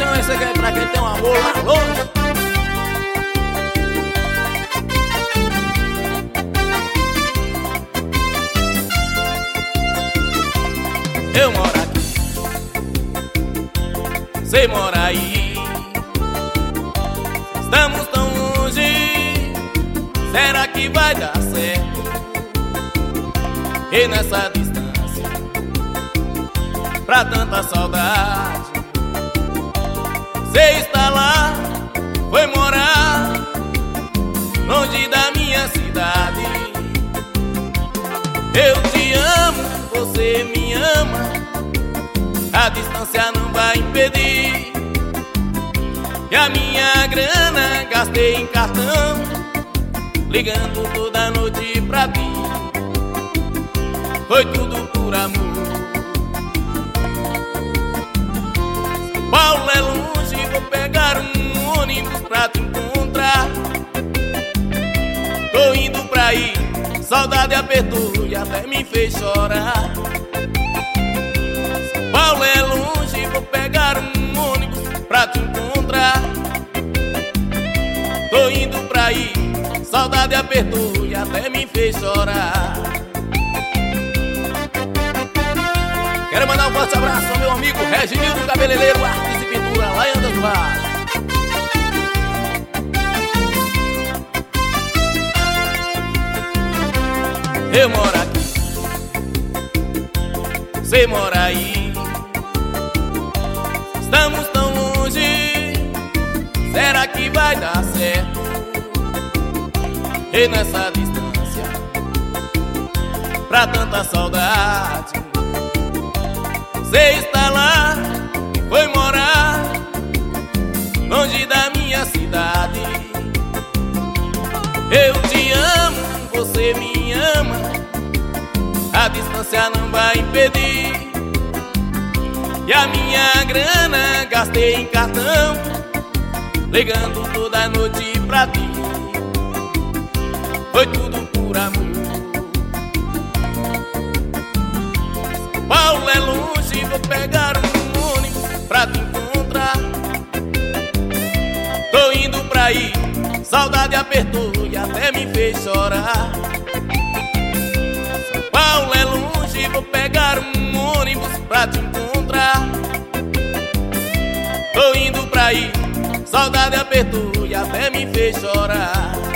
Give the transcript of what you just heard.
atenção, esse aqui é pra quem tem um amor lá longe. Eu moro aqui, você mora aí. Estamos tão longe, será que vai dar certo? E nessa distância, pra tanta saudade, você está lá, foi morar longe da minha cidade. Eu te amo, você me ama, a distância não vai impedir. E a minha grana gastei em cartão, ligando toda noite pra ti. Foi tudo por amor. São Paulo é longe, vou pegar um ônibus pra te encontrar. Tô indo pra aí, saudade apertou e até me fez chorar. São Paulo é longe, vou pegar um ônibus pra te encontrar. Tô indo pra aí, saudade apertou e até me fez chorar. Quero mandar um forte abraço ao meu amigo Reginildo Cabeleireiro, artista e pintura lá em Andas do Vale. Eu moro aqui, você mora aí. Estamos tão longe, será que vai dar certo? E nessa distância, pra tanta saudade, você está lá, foi morar longe da minha cidade. Eu te amo, você me ama, a distância não vai impedir. E a minha grana gastei em cartão, ligando toda noite pra ti. Foi tudo por amor. São Paulo é longe, vou pegar um ônibus pra te encontrar. Tô indo pra aí, saudade apertou e até me fez chorar. São Paulo é longe, vou pegar um ônibus pra te encontrar. Tô indo pra aí, saudade apertou e até me fez chorar.